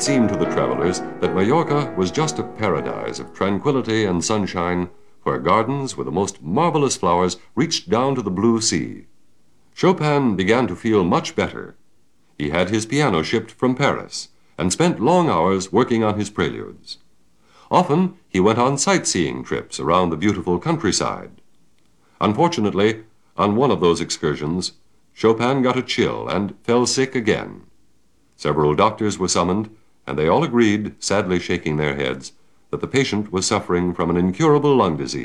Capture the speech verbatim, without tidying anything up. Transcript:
it seem to the travelers that Mallorca was just a paradise of tranquility and sunshine, where gardens with the most marvelous flowers reached down to the blue sea. Chopin began to feel much better. He had his piano shipped from Paris and spent long hours working on his preludes. Often he went on sightseeing trips around the beautiful countryside. Unfortunately, on one of those excursions, Chopin got a chill and fell sick again. Several doctors were summoned, and they all agreed, sadly shaking their heads, that the patient was suffering from an incurable lung disease.